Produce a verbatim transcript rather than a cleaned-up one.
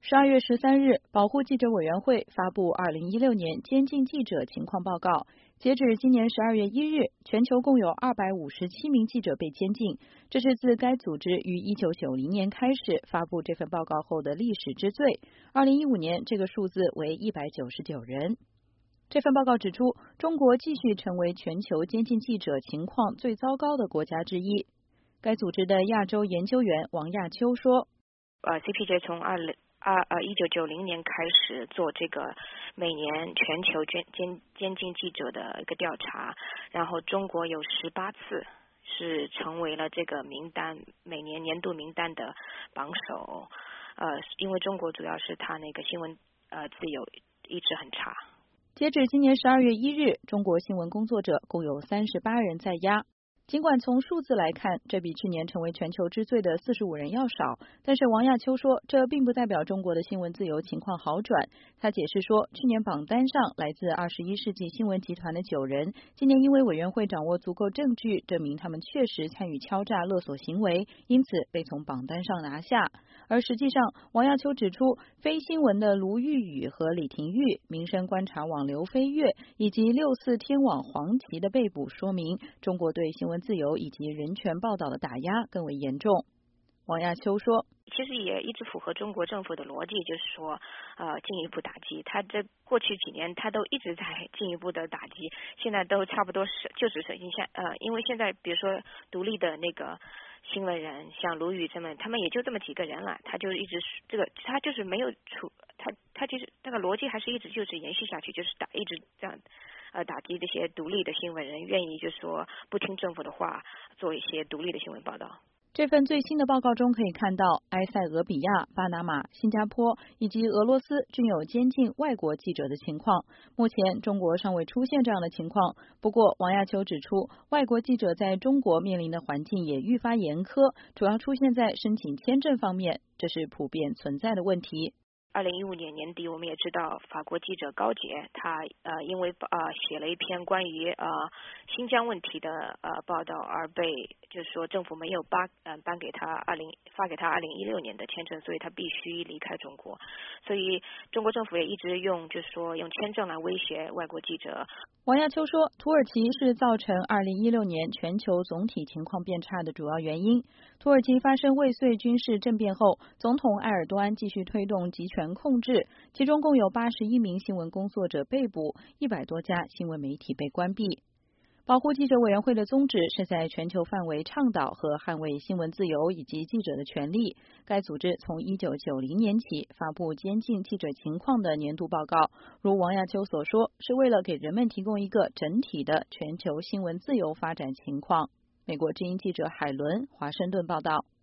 十二月十三日，保护记者委员会发布二零一六年监禁记者情况报告。截止今年十二月一日，全球共有二百五十七名记者被监禁，这是自该组织于一九九零年开始发布这份报告后的历史之最。二零一五年，这个数字为一百九十九人。这份报告指出，中国继续成为全球监禁记者情况最糟糕的国家之一。该组织的亚洲研究员王亚秋说：“ 呃 ，C P J 从二零二呃一九九零年开始做这个每年全球监监监禁记者的一个调查，然后中国有十八次是成为了这个名单每年年度名单的榜首。呃，因为中国主要是它那个新闻呃自由一直很差。 截止今年十二月一日，中国新闻工作者共有三十八人在押。尽管从数字来看，这比去年成为全球之最的四十五人要少，但是王亚秋说，这并不代表中国的新闻自由情况好转。他解释说，去年榜单上来自二十一世纪新闻集团的九人，今年因为委员会掌握足够证据，证明他们确实参与敲诈勒索行为，因此被从榜单上拿下。而实际上，王亚秋指出，非新闻的卢玉宇和李廷玉、民生观察网刘飞跃以及六四天网黄琦的被捕，说明中国对新闻自由以及人权报道的打压更为严重。王亚秋说， 其实也一直符合中国政府的逻辑，就是说呃进一步打击。他这过去几年他都一直在进一步的打击，现在都差不多是就只是影响呃因为现在比如说独立的那个新闻人像卢宇这么他们也就这么几个人了，他就一直这个他就是没有处他他其实那个逻辑还是一直就是延续下去，就是打一直这样呃打击这些独立的新闻人愿意就是说不听政府的话做一些独立的新闻报道。 这份最新的报告中可以看到，埃塞俄比亚、巴拿马、新加坡以及俄罗斯均有监禁外国记者的情况。目前中国尚未出现这样的情况，不过王亚秋指出，外国记者在中国面临的环境也愈发严苛，主要出现在申请签证方面，这是普遍存在的问题。 二零一五年年底，我们也知道法国记者高杰，他呃因为呃写了一篇关于呃新疆问题的呃报道而被就是说政府没有颁呃颁给他二零发给他二零一六年的签证，所以他必须离开中国。所以中国政府也一直用就是说用签证来威胁外国记者。 王亚秋说，土耳其是造成二零一六年全球总体情况变差的主要原因。土耳其发生未遂军事政变后，总统埃尔多安继续推动集权控制，其中共有八十一名新闻工作者被捕，一百多家新闻媒体被关闭。保护记者委员会的宗旨是在全球范围倡导和捍卫新闻自由以及记者的权利。该组织从一九九零年起发布监禁记者情况的年度报告，如王亚秋所说，是为了给人们提供一个整体的全球新闻自由发展情况。美国之音记者海伦华盛顿报道。